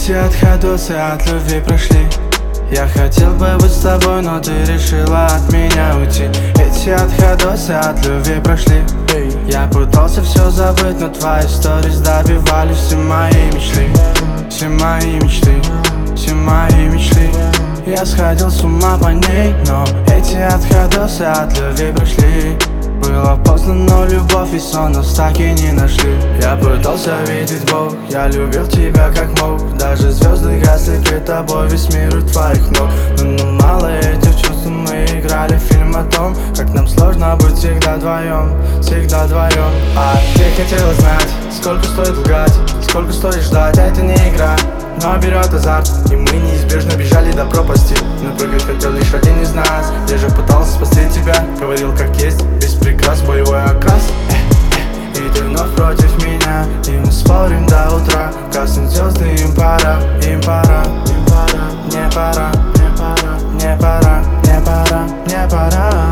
Эти отходосы от любви прошли. Я хотел бы быть с тобой, но ты решила от меня уйти. Эти отходосы от любви прошли. Я пытался все забыть, но твои сторис добивали все мои мечты. Все мои мечты, все мои мечты. Я сходил с ума по ней, но эти отходосы от любви прошли. Было поздно, но любовь и сон нас так и не нашли. Я пытался видеть Бог, я любил тебя как мог. Даже звезды гасли перед тобой, весь мир у твоих ног. Но мало этих чувств, мы играли в фильм о том, как нам сложно быть всегда вдвоем, всегда вдвоем. А ты хотела знать, сколько стоит лгать, сколько стоит ждать, это не игра, но берет азарт. И мы неизбежно бежали до пропасти, но прыгать хотел лишь один из нас. Я же пытался спасти тебя, говорил как есть, без прикрас, боевой окрас. И ты вновь против меня, и мы спорим до утра. Гаснут звезды, им пора, им пора, им пора. Мне пора, мне пора, мне пора, мне пора, мне пора.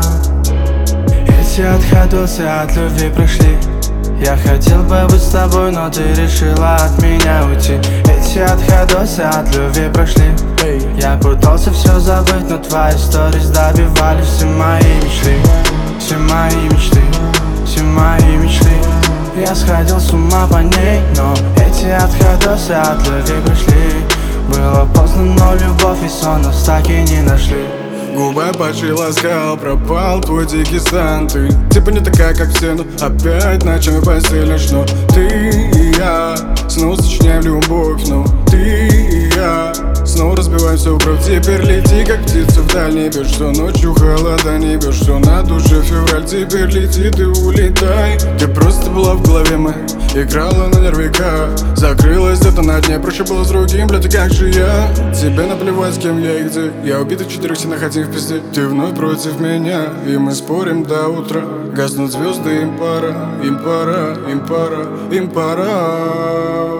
Эти отходосы от любви прошли. Я хотел бы быть с тобой, но ты решила от меня уйти. Эти отходосы от любви прошли. Я пытался все забыть, но твои сторис добивали все мои мечты. Все мои мечты, все мои мечты. Я сходил с ума по ней, но эти отходосы от любви пришли. Было поздно, но любовь и сон нас так и не нашли. Губы почти ласкал, пропал твой дикий стан. Ты типа не такая, как все, но опять ночами постелишь. Но ты и я снова сочиняем любовь. Но ты и я снова разбиваем все вокруг. Теперь лети, как птица вдаль. Не бежь, что ночью холода, не бежь, что на душе февраль. Теперь лети, ты улетай. Ты просто была в голове моей, играла на нервиках. Закрылась где-то на дне, проще было с другим, блядь, как же я? Тебе наплевать, с кем я и где. Я убитый в четырех стенах, один в пизде. Ты вновь против меня, и мы спорим до утра. Гаснут звезды, им пора, им пора, им пора, им пора.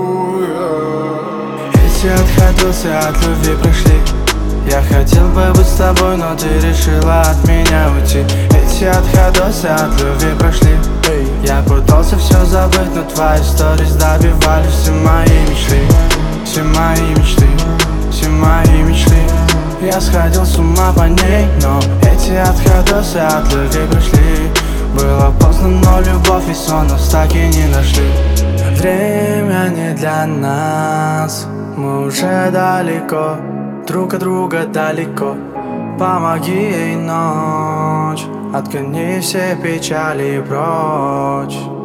Эти отходосы от любви прошли. Я хотел бы быть с тобой, но ты решила от меня уйти. Эти отходосы от любви прошли. Я пытался все забыть, но твои сторис добивали все мои мечты. Все мои мечты, все мои мечты. Я сходил с ума по ней, но эти отходосы от любви пришли. Было поздно, но любовь и сон нас так и не нашли. Время не для нас, мы уже далеко, друг от друга далеко. Помоги ей, ночь, отгони все печали прочь.